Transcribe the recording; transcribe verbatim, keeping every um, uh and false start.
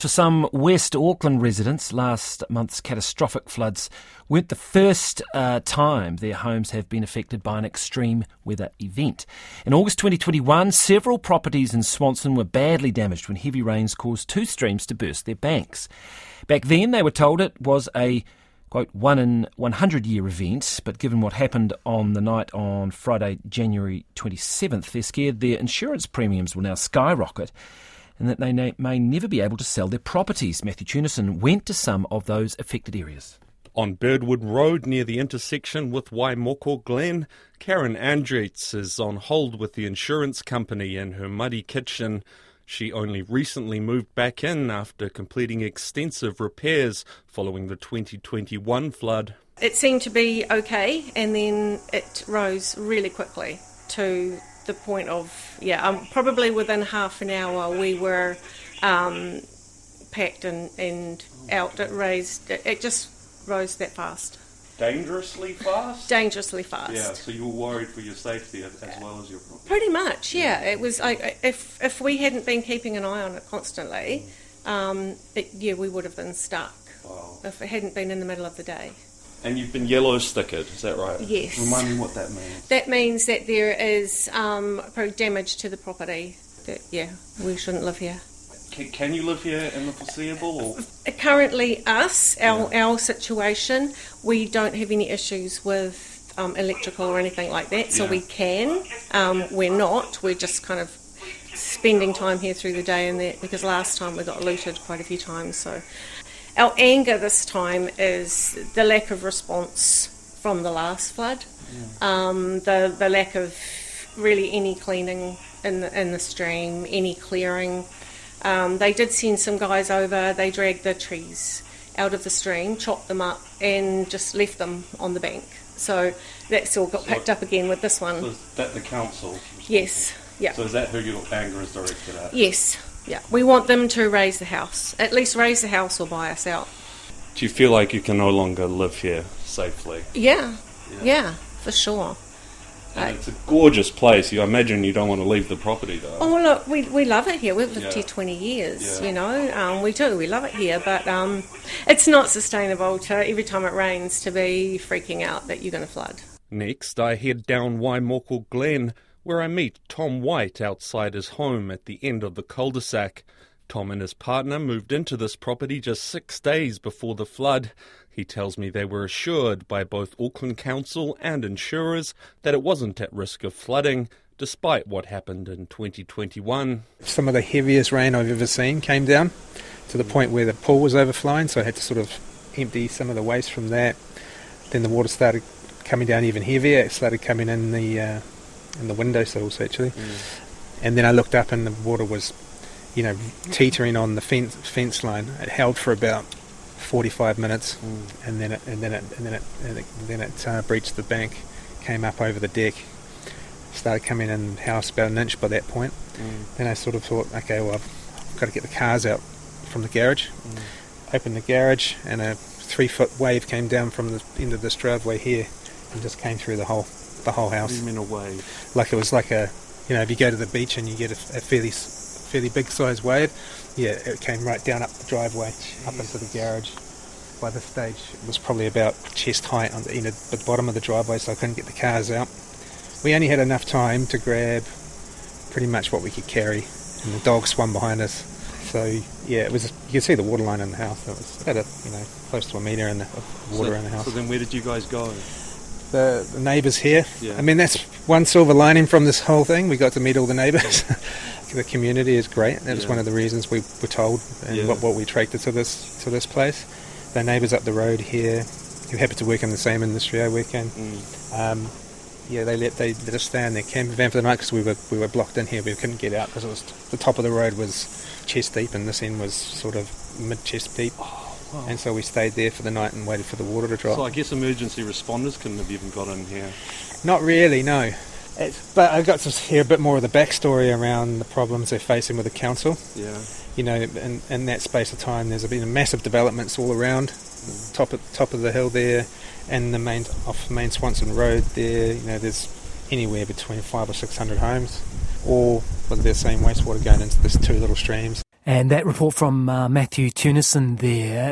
For some West Auckland residents, last month's catastrophic floods weren't the first uh, time their homes have been affected by an extreme weather event. In August twenty twenty-one, several properties in Swanston were badly damaged when heavy rains caused two streams to burst their banks. Back then, they were told it was a, quote, one in one hundred year event, but given what happened on the night on Friday, January twenty-seventh, they're scared their insurance premiums will now skyrocket and that they may never be able to sell their properties. Matthew Tunison went to some of those affected areas. On Birdwood Road, near the intersection with Waimoko Glen, Karen Andreets is on hold with the insurance company in her muddy kitchen. She only recently moved back in after completing extensive repairs following the twenty twenty-one flood. It seemed to be okay, and then it rose really quickly to the point of, yeah, um, probably within half an hour we were um, packed and, and out. It raised, it, it just rose that fast. Dangerously fast? Dangerously fast. Yeah, so you were worried for your safety as well as your property? Pretty much, yeah. It was, I, if if we hadn't been keeping an eye on it constantly, um, it, yeah, we would have been stuck. Wow. If it hadn't been in the middle of the day. And you've been yellow stickered, is that right? Yes. Remind me what that means. That means that there is um, damage to the property. That, yeah, we shouldn't live here. Can, can you live here in the foreseeable? Or? Currently, us, our Yeah. our situation, we don't have any issues with um, electrical or anything like that, so Yeah. we can. Um, we're not. We're just kind of spending time here through the day and that, because last time we got looted quite a few times, so... Our anger this time is the lack of response from the last flood, yeah. um, the the lack of really any cleaning in the, in the stream, any clearing. Um, they did send some guys over. They dragged the trees out of the stream, chopped them up, and just left them on the bank. So that's all got so picked up again with this one. So is that the council? Yes. Yeah. So is that who your anger is directed at? Yes. Yeah, we want them to raise the house, at least raise the house or buy us out. Do you feel like you can no longer live here safely? Yeah, yeah, yeah for sure. And uh, it's a gorgeous place. You imagine you don't want to leave the property though. Oh, look, we we love it here. We've lived yeah. here twenty years, yeah. you know. Um, we do, we love it here, but um, it's not sustainable to, every time it rains, to be freaking out that you're going to flood. Next, I head down Waimoko Glen, where I meet Tom White outside his home at the end of the cul-de-sac. Tom and his partner moved into this property just six days before the flood. He tells me they were assured by both Auckland Council and insurers that it wasn't at risk of flooding, despite what happened in twenty twenty-one. Some of the heaviest rain I've ever seen came down to the point where the pool was overflowing, so I had to sort of empty some of the waste from that. Then the water started coming down even heavier. It started coming in the... Uh, in the windowsills actually, mm. and then I looked up and the water was, you know, teetering on the fence fence line. It held for about forty-five minutes, mm. and then it and then it and then it and it, then it uh, breached the bank, came up over the deck, started coming in the house about an inch by that point. Mm. Then I sort of thought, okay, well I've got to get the cars out from the garage. Mm. Opened the garage, and a three foot wave came down from the end of this driveway here, and just came through the whole. the whole house. What do you mean a wave? Like it was like a, you know, if you go to the beach and you get a, a fairly fairly big sized wave, yeah, it came right down up the driveway, Jeez. Up into the garage. By this stage, it was probably about chest height on the, you know, the bottom of the driveway, so I couldn't get the cars out. We only had enough time to grab pretty much what we could carry, and the dog swam behind us. So yeah, it was. You could see the water line in the house. It was about a, you know, close to a metre in the of water so, in the house. So then, where did you guys go? The, the neighbours here. Yeah. I mean, that's one silver lining from this whole thing. We got to meet all the neighbours. The community is great. That was yeah. one of the reasons we were told and yeah. what, what we attracted to this to this place. The neighbours up the road here, who happen to work in the same industry I work in. Mm. Um, yeah, they let they let us stay in their camper van for the night because we were we were blocked in here. We couldn't get out because it was the top of the road was chest deep and this end was sort of mid chest deep. Oh. Wow. And so we stayed there for the night and waited for the water to drop. So I guess emergency responders couldn't have even got in here. Not really, no. It's, but I got to hear a bit more of the backstory around the problems they're facing with the council. Yeah. You know, in, in that space of time, there's been massive developments all around, mm. top of top of the hill there, and the main off main Swanston Road there. You know, there's anywhere between five or six hundred homes, all with the same wastewater going into these two little streams. And that report from uh, Matthew Tunison there.